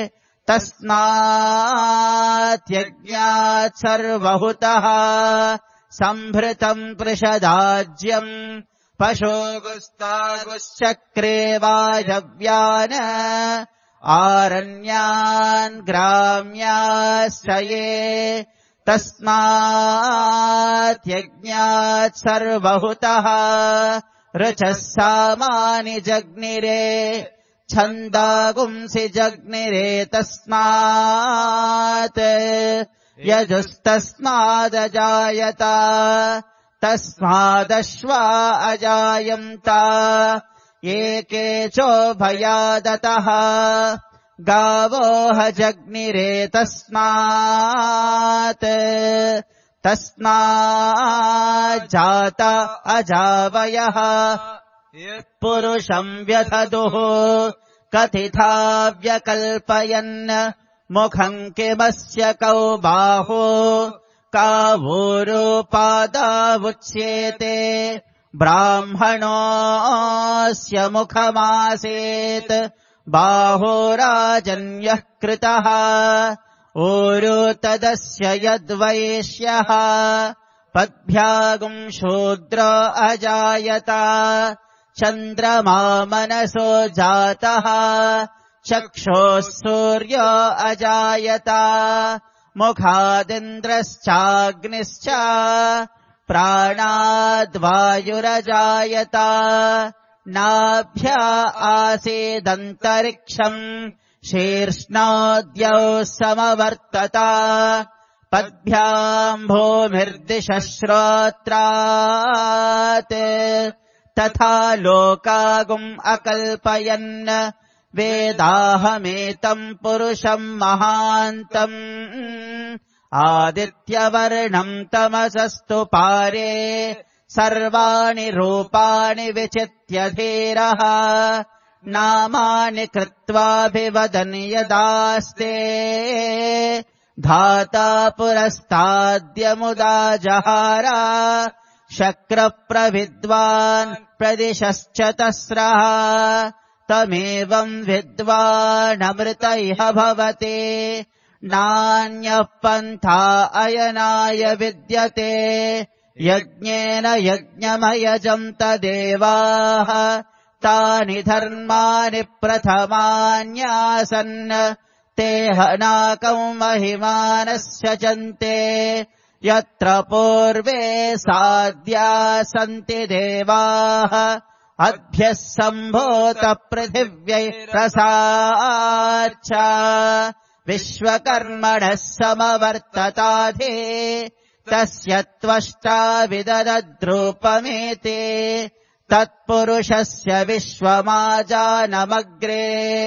Speaker 2: तस्मात् यज्ञात् सर्वहुतः सम्भृतम् पृषदाज्यम् पशोगुस्तागुश्चक्रे वायव्यान् आरण्यान् ग्राम्याश्च ये तस्मात् यज्ञात् सर्वहुतः ऋचः सामानि जग्निरे छन्दागुंसि जग्निरे तस्मात् यजुस्तस्मादजायत तस्मादश्वा अजायन्त एके चोभयादतः गावोह जग्निरे तस्मात् तस्माज्जाता अजावयः यत्पुरुषम् व्यथदुः कथिता व्यकल्पयन् मुखम् किमस्य कौ बाहो कावूरुपादावुच्येते ब्राह्मणोऽस्य मुखमासेत् बाहोराजन्यः कृतः ऊरु तदस्य यद्वैश्यः पद्भ्यागुम् शूद्र अजायत चन्द्रमा मनसो जातः
Speaker 1: चक्षुः सूर्यो अजायत मुखादिन्द्रश्चाग्निश्च प्राणाद्वायुरजायत नाभ्या आसीदन्तरिक्षम् शीर्ष्णाद्यौ समवर्तत पद्भ्याम् भूमिर्दिशः श्रोत्रात् तथा लोकागुम् अकल्पयन् वेदाहमेतम् पुरुषम् महान्तम् आदित्यवर्णम् तमसस्तु पारे सर्वाणि रूपाणि विचित्य धीरः नामानि कृत्वाभिवदन् यदास्ते धाता पुरस्ताद्यमुदा जहार शक्रप्रविद्वान् प्रदिशश्च तस्रः तमेवम् विद्वानमृत इह भवते नान्यः पन्था अयनाय विद्यते यज्ञेन यज्ञमयजन्त देवाः तानि धर्माणि प्रथमान्यासन् ते हनाकम् महिमानस्य चन्ते यत्र पूर्वे साद्या सन्ति देवाः अभ्यः सम्भूत पृथिव्यै रसाच्च विश्वकर्मणः समवर्तताधे तस्य त्वष्टा विददद्रूपमेते तत्पुरुषस्य विश्वमाजानमग्रे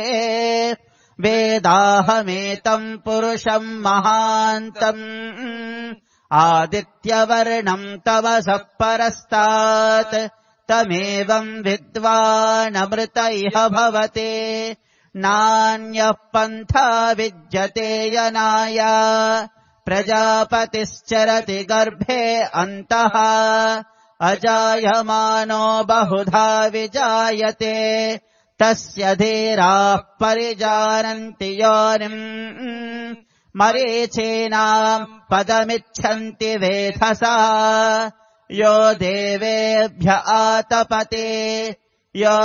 Speaker 1: वेदाहमेतम् पुरुषम् महान्तम् आदित्यवर्णम् तमसः परस्तात् तमेवम् विद्वानमृत इह भवते नान्यः पन्था विद्यते यनाय प्रजापतिश्चरति गर्भे अन्तः अजायमानो बहुधा विजायते तस्य धीराः परिजानन्ति योनिम् मरीचीनाम् पदमिच्छन्ति वेधसा यो देवेभ्य आतपते यो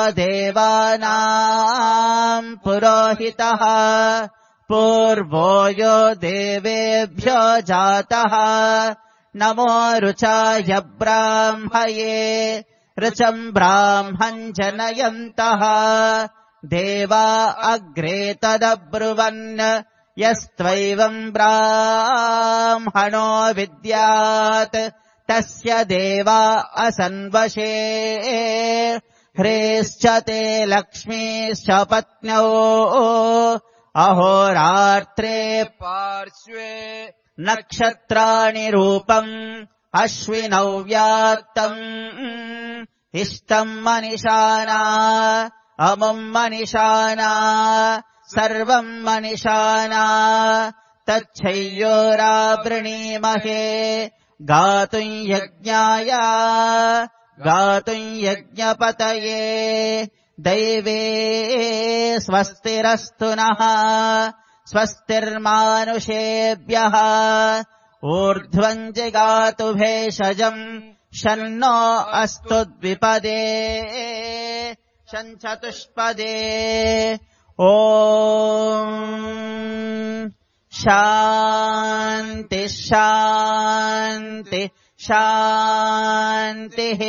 Speaker 1: देवानाम् पुरोहितः पूर्वो यो देवेभ्यो जातः नमो रुचाय ब्राह्मये ऋचम् ब्राह्मम् जनयन्तः देवा अग्रे तदब्रुवन् यस्त्वैवम् ब्राह्मणो विद्यात् तस्य देवा असन्वशे ह्रीश्च ते लक्ष्मीश्च पत्न्यौ अहोरात्रे पार्श्वे नक्षत्राणि रूपम् अश्विनौ व्यात्तम् इष्टम् मनिषाना अमुम् मनिषाना सर्वम् मनिषाना तच्छय्योरावृणीमहे गातुम् यज्ञाय गातुम् यज्ञपतये दैवे स्वस्तिरस्तु नः स्वस्तिर्मानुषेभ्यः ऊर्ध्वम् जिगातु भेषजम् शन्नो अस्तु द्विपदे शञ्चतुष्पदे ॐ शान्ति शान्ति शान्तिः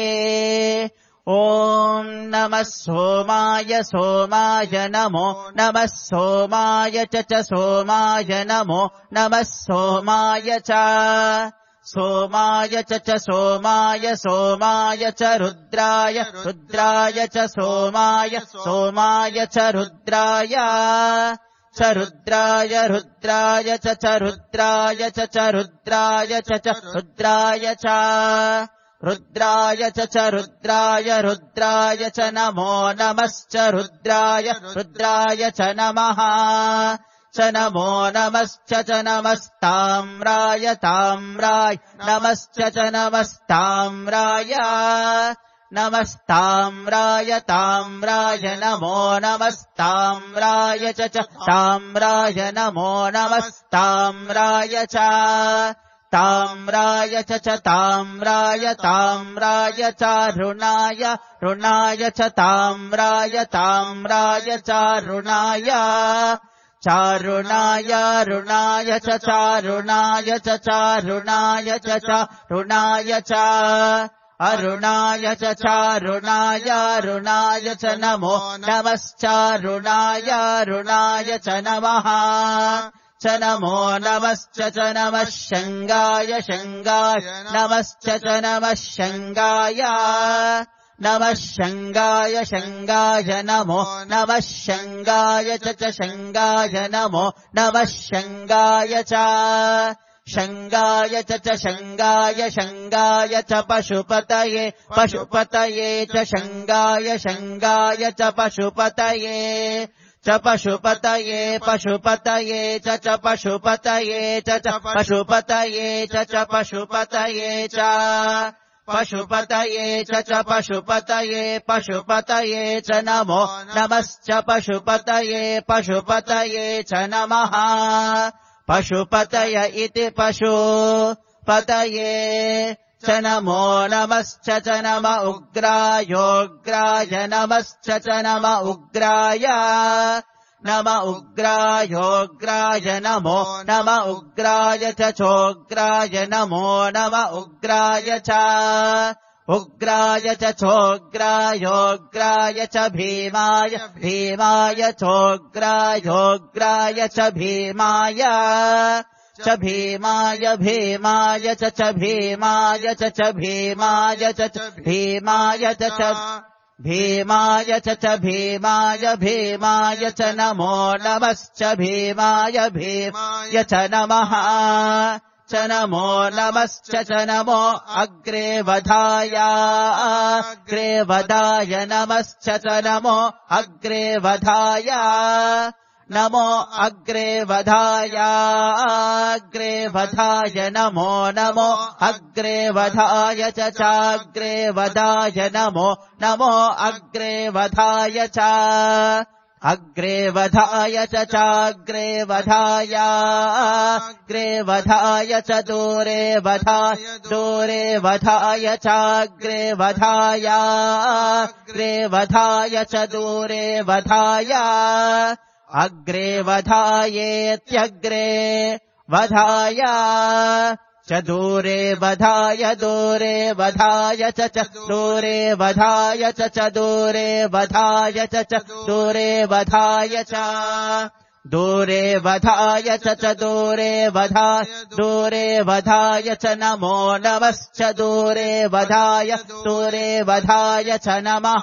Speaker 1: ॐ नमः सोमाय सोमाय नमो नमः सोमाय च च सोमाय नमो नमः सोमाय च सोमाय च च सोमाय सोमाय च रुद्राय रुद्राय च सोमाय सोमाय च रुद्राय च रुद्राय रुद्राय च च रुद्राय च च रुद्राय च च रुद्राय च रुद्राय च च रुद्राय रुद्राय च नमो नमश्च रुद्राय रुद्राय च नमः च नमो नमश्च च नमस्ताम्राय ताम्राय नमश्च च नमस्ताम्राय नमस्ताम्राय ताम्राय नमो नमस्ताम्राय च च ताम्राय नमो नमस्ताम्राय च ताम्राय च च ताम्राय ताम्राय चारुणाय रुणाय च ताम्राय ताम्राय चारुणाय चारुणाय रुणाय च चारुणाय च चारुणाय च चारुणाय च अरुणाय च चारुणाय रुणाय च नमो नमश्चारुणाय रुणाय च नमः च नमो नमश्च च नमः शङ्गाय शङ्गाय नमश्च च नमः शङ्गाय नमः शङ्गाय शङ्गाय नमो नमः शङ्गाय च च शङ्गाय नमो नमः शङ्गाय च शङ्गाय च च शङ्गाय शङ्गाय च पशुपतये पशुपतये च शङ्गाय शङ्गाय च पशुपतये च पशुपतये पशुपतये च च पशुपतये च च पशुपतये च च पशुपतये च पशुपतये च च पशुपतये पशुपतये च नमो नमश्च पशुपतये पशुपतये च नमः पशुपतय इति पशुपतये च नमो नमश्च च नम उग्रायोग्राय नमश्च च नम उग्राय नम उग्रायोग्राय नमो नम उग्राय च चोग्राय नमो नम उग्राय च उग्राय च चोग्रायोग्राय च भीमाय भीमाय चोग्रायोग्राय च भीमाय च भीमाय भीमाय च च भीमाय च च भीमाय च च भीमाय च च भीमाय च च भीमाय भीमाय च नमो नमश्च भीमाय भीमाय च नमः च नमो नमश्च च नमो अग्रे वधाय अग्रे वधाय नमश्च च नमो अग्रे वधाय नमो अग्रे वधाय अग्रे वधाय नमो नमो अग्रे वधाय च चाग्रे वधाय नमो नमो अग्रे वधाय च अग्रे वधाय च चाग्रे वधाय अग्रे वधाय च दूरे वधाय दूरे वधाय चाग्रे वधाय अग्रे वधाय च दूरे वधाय अग्रे वधायेत्यग्रे वधाय च दूरे वधाय दूरे वधाय च च दूरे वधाय च च दूरे वधाय च च दूरे वधाय च दूरे वधाय च च दूरे वधाय दूरे वधाय च नमो नमश्च दूरे वधाय दूरे वधाय च नमः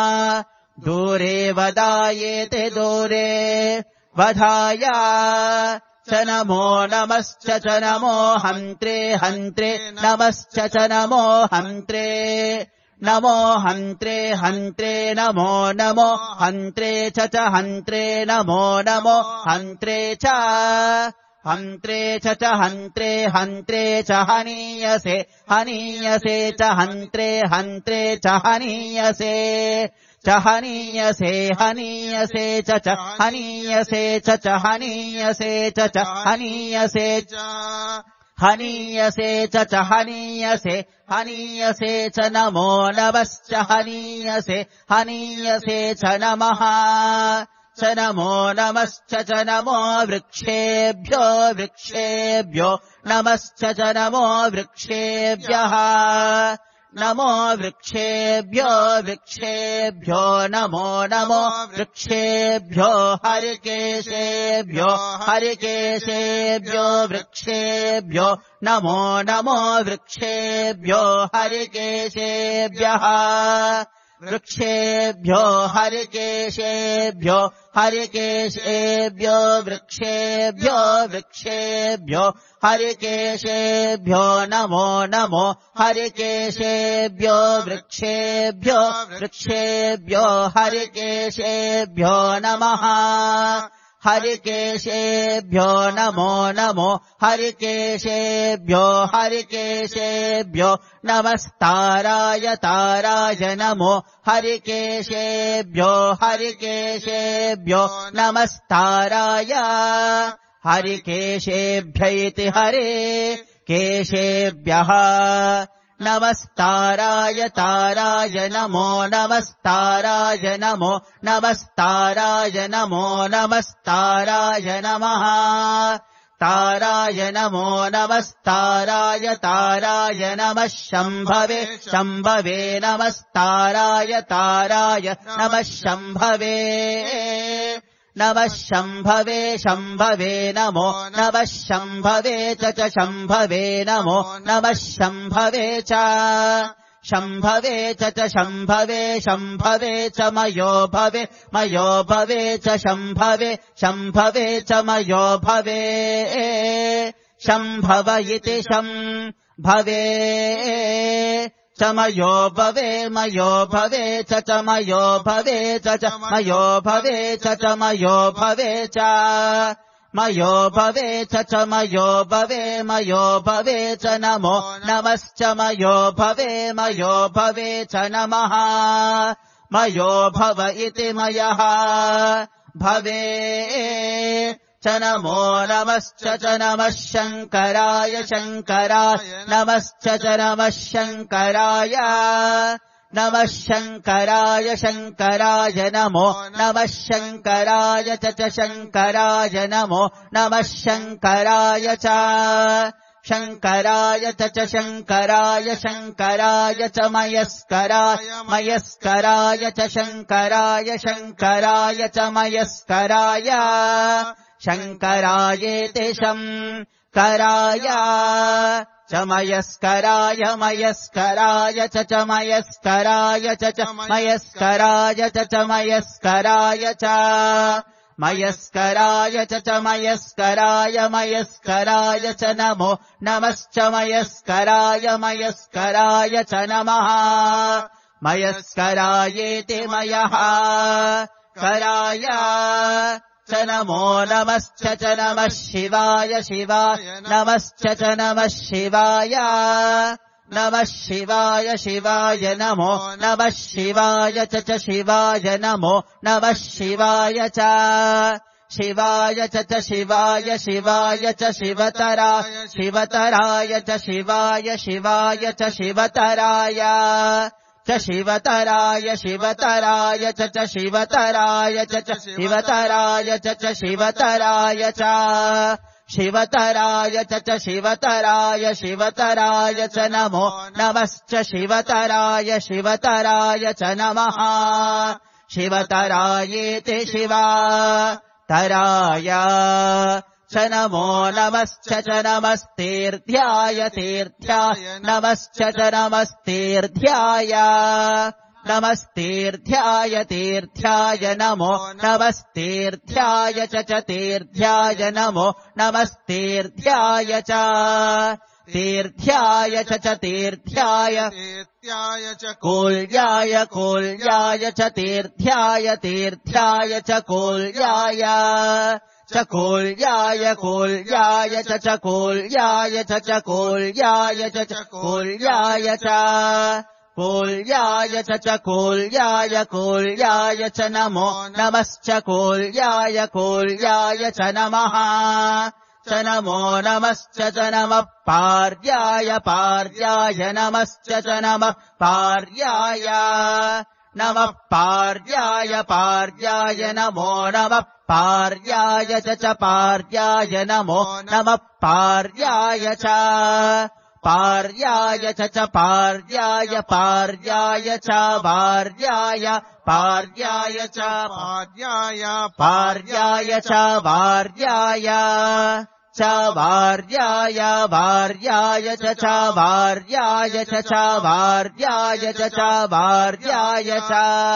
Speaker 1: दूरे वधायेते दूरे वधाय च नमो नमश्च च नमो हन्त्रे हन्त्रे नमश्च च नमो हन्त्रे नमो हन्त्रे हन्त्रे नमो नमो हन्त्रे च च हन्त्रे नमो नमो हन्त्रे च हन्त्रे च च हन्त्रे हन्त्रे च हनीयसे हनीयसे च हन्त्रे हन्त्रे च हनीयसे च हनीयसे हनीयसे च च हनीयसे च च हनीयसे च च हनीयसे च हनीयसे च च हनीयसे हनीयसे च नमो नमश्च हनीयसे हनीयसे च नमः च नमो नमश्च च नमो वृक्षेभ्यो वृक्षेभ्यो नमश्च च नमो वृक्षेभ्यः नमो वृक्षेभ्यो वृक्षेभ्यो नमो नमो वृक्षेभ्यो हरिकेशेभ्यो हरिकेशेभ्यो वृक्षेभ्यो नमो नमो वृक्षेभ्यो हरिकेशेभ्यः वृक्षेभ्यो हरिकेशेभ्यो हरिकेशेभ्यो वृक्षेभ्यो वृक्षेभ्यो हरिकेशेभ्यो नमो नमो हरिकेशेभ्यो वृक्षेभ्यो वृक्षेभ्यो हरिकेशेभ्यो नमः हरिकेशेभ्यो नमो नमो हरिकेशेभ्यो हरिकेशेभ्यो नमस्ताराय ताराय नमो हरिकेशेभ्यो हरिकेशेभ्यो नमस्ताराय हरिकेशेभ्य इति हरे केशेभ्यः नमस्ताराय ताराय नमो नमस्ताराय नमो नमस्ताराय नमो नमस्ताराय नमः ताराय नमो नमस्ताराय ताराय नमः शम्भवे शम्भवे नमस्ताराय ताराय नमः शम्भवे नमः शम्भवे शम्भवे नमो नमः शम्भवे च च शम्भवे नमो नमः शम्भवे च शम्भवे च च शम्भवे शम्भवे च मयो भवे मयो भवे च शम्भवे शम्भवे च मयो भवे शम्भव इति शम्भवे च मयो भवे मयो भवे च च मयो भवे च च मयो भवे च च मयो भवे च मयो भवे च च मयो भवे मयो भवे च नमो नमश्च मयो भवे मयो भवे च नमः मयो भव इति मयः भवे च नमो नमश्च च नमः शङ्कराय शङ्कराय नमश्च च नमः शङ्कराय नमः शङ्कराय शङ्कराय नमो नमः शङ्कराय च च शङ्कराय नमो नमः शङ्कराय च शङ्कराय च च शङ्कराय शङ्कराय च मयस्कराय मयस्कराय च शङ्कराय शङ्कराय च मयस्कराय शङ्करायेति शङ्कराय च मयस्कराय मयस्कराय च च मयस्कराय च च मयस्कराय च च मयस्कराय च मयस्कराय च च मयस्कराय मयस्कराय च नमो नमश्च मयस्कराय मयस्कराय च नमः मयस्करायेति मयः कराय च नमो नमश्च च नमः शिवाय शिवाय नमश्च च नमः शिवाय नमः शिवाय शिवाय नमो नमः शिवाय च च शिवाय नमो नमः शिवाय च शिवाय च च शिवाय शिवाय च शिवतराय शिवतराय च शिवाय शिवाय च शिवतराय च शिवतराय शिवतराय च च शिवतराय च च शिवतराय च च शिवतराय च शिवतराय च च शिवतराय शिवतराय च नमो नमश्च शिवतराय शिवतराय च नमः शिवतरायेति शिवतराय च नमो नमश्च च नमस्तीर्थ्याय तीर्थ्याय नमश्च च नमस्तीर्थ्याय नमस्तीर्थ्याय तीर्थ्याय नमो नमस्तीर्थ्याय च च तीर्थ्याय नमो नमस्तीर्थ्याय च तीर्थ्याय च च तीर्थ्याय
Speaker 2: तीर्थ्याय च
Speaker 1: कूल्याय कूल्याय च तीर्थ्याय तीर्थ्याय च कूल्याय च कूल्याय कूल्याय च च कूल्याय च च कूल्याय च च कूल्याय च कूल्याय च च कूल्याय कूल्याय च नमो नमश्च कूल्याय कूल्याय च नमः च नमो नमश्च च नमः पार्याय पार्याय नमश्च च नमः पार्याय नमः पार्याय पार्याय नमो नमः पार्याय च च पार्याय नमो नमः पार्याय च पार्याय च च पार्याय पार्याय च वार्याय पार्याय च
Speaker 2: पार्याय
Speaker 1: पार्याय च वार्याय च वार्याय वार्याय च च वार्याय च च वार्याय च च वार्याय च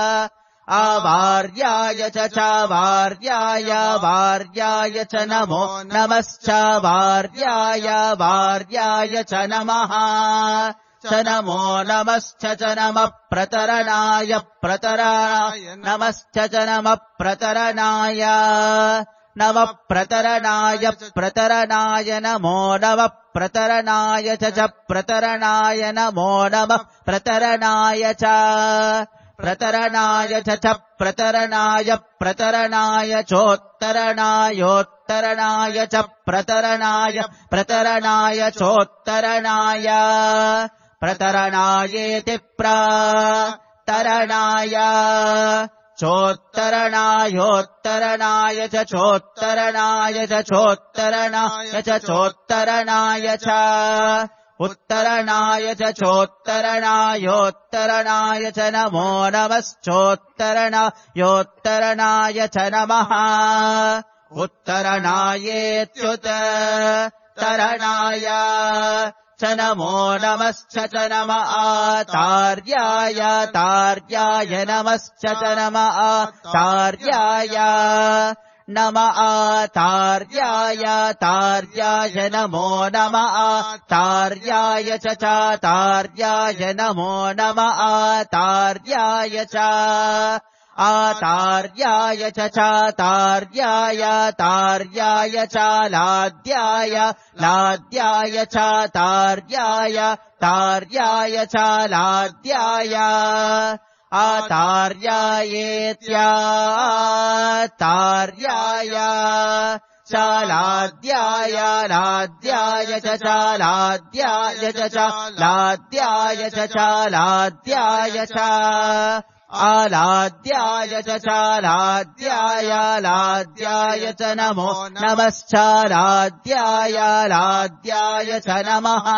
Speaker 1: आवार्याय च च वार्याय वार्याय च नमो नमश्च वार्याय वार्याय च नमः च नमो नमश्च च नमः प्रतरणाय प्रतरणाय नमश्च च नमः प्रतरणाय नमः प्रतरणाय प्रतरणाय नमो नमः प्रतरणाय च च प्रतरणाय नमो नमः प्रतरणाय च प्रतरणाय च च प्रतरणाय प्रतरणाय चोत्तरणायोत्तरणाय चोत्तरणाय च प्रतरणाय प्रतरणाय चोत्तरणाय प्रतरणायेति प्रतरणाय चोत्तरणायोत्तरणाय च चोत्तरणाय च चोत्तरणाय च चोत्तरणाय च उत्तरणाय च चोत्तरणायोत्तरणाय च नमो नमश्चोत्तरणायोत्तरणाय च नमः उत्तरणायेत्युत्तरणाय च नमो नमश्च च नम आचार्याय तार्याय नमश्च च नम आचार्याय नम आचार्याय तार्याय नमो नम आचार्याय च चातार्याय नमो नम आचार्याय च आचार्याय च चातार्याय तार्याय च लाद्याय लाद्याय चातार्याय तार्याय च लाद्याय आचार्यायेत्याचार्याय चालाद्याय लाद्याय च चालाद्याय च चालाद्याय च चालाद्याय च आलाद्याय च चालाद्याय लाद्याय च नमो नमश्चालाद्याय लाद्याय च नमः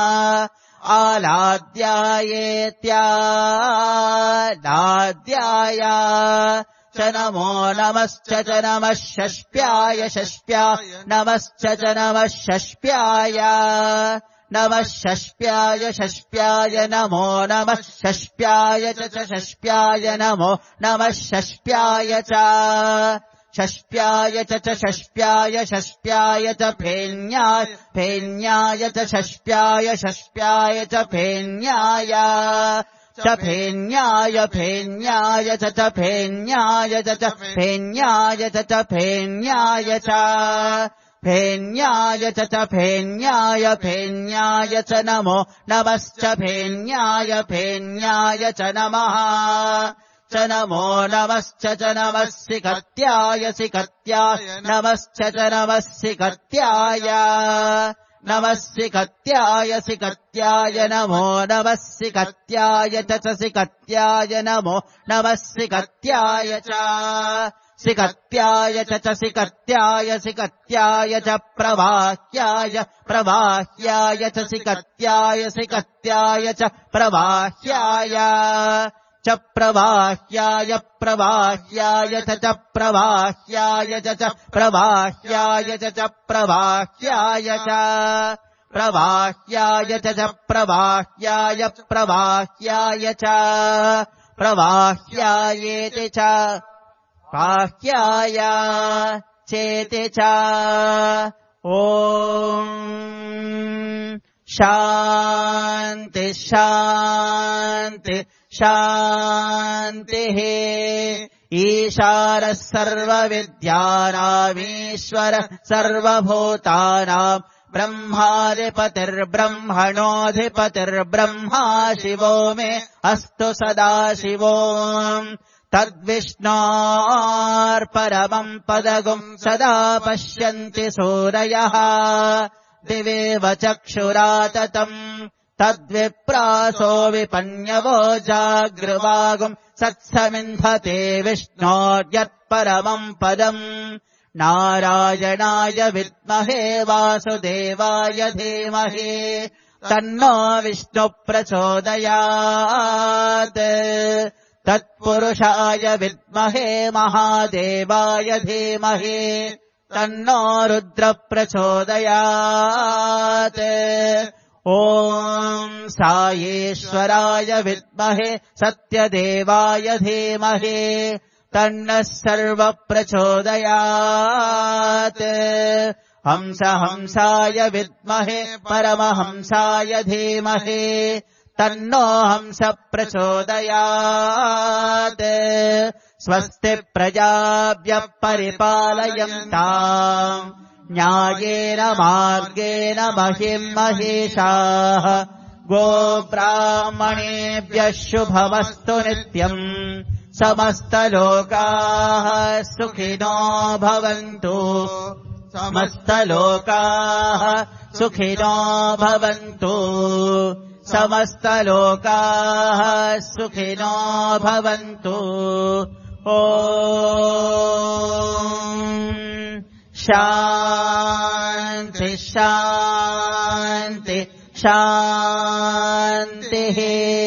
Speaker 1: आलाद्यायेत्यालाद्याय च नमो नमश्च च नमः षष्प्याय षष्प्याय नमश्च च नमः षष्प्याय नमः षष्प्याय षष्प्याय नमो नमः षष्प्याय च च षष्प्याय नमो नमः षष्प्याय च षष्प्याय च च षष्प्याय षष्प्याय च फेन्याय फेन्याय च षष्प्याय षष्प्याय च फेन्याय च फेन्याय फेन्याय च च फेन्याय च च फेन्याय च च फेन्याय च फेन्याय च च फेन्याय फेन्याय च नमो नमश्च फेन्याय फेन्याय च नमः च नमो नमश्च च नमः सिकत्याय सिकत्याय नमश्च च नमः सिकत्याय नमः सिकत्याय सिकत्याय नमो नमः सिकत्याय च च सिकत्याय नमो नमः सिकत्याय च सिकत्याय च च सिकत्याय सिकत्याय च प्रवाह्याय प्रवाह्याय च सिकत्याय सिकत्याय च प्रवाह्याय च प्रवाह्याय प्रवाह्याय च च प्रवाह्याय च च प्रवाह्याय च च प्रवाह्याय च प्रवाह्याय च च प्रवाह्याय प्रवाह्याय च प्रवाह्यायेति च पाह्याय चेति च ॐ शान्ति शान्ति शान्तिः ईशानः सर्वविद्यानामीश्वरः सर्वभूतानाम् ब्रह्माधिपतिर्ब्रह्मणोऽधिपतिर्ब्रह्मा शिवो मे अस्तु सदा शिवो तद्विष्णोर्परमम् पदगुम् सदा पश्यन्ति सूरयः दिवेव चक्षुराततम् तद्विप्रासो विपन्यवो जागृवागुम् सत्समिन्धते विष्णोर्यत्परमम् पदम् नारायणाय विद्महे वासुदेवाय धीमहि तन्नो विष्णुः प्रचोदयात् तत्पुरुषाय विद्महे महादेवाय धीमहि तन्नो रुद्रः प्रचोदयात् ॐ सायेश्वराय विद्महे सत्यदेवाय धीमहि तन्नः सर्वः प्रचोदयात् हंस हंसाय विद्महे परमहंसाय धीमहि तन्नो हंस प्रचोदयात् स्वस्ति प्रजाभ्यः परिपालयन्ताम् न्यायेन मार्गेण महिम् महिषाः गोब्राह्मणेभ्यः शुभमस्तु नित्यम् समस्तलोकाः सुखिनो भवन्तु समस्तलोकाः सुखिनो भवन्तु समस्तलोकाः सुखिनो भवन्तु ॐ शान्ति शान्ति शान्तिः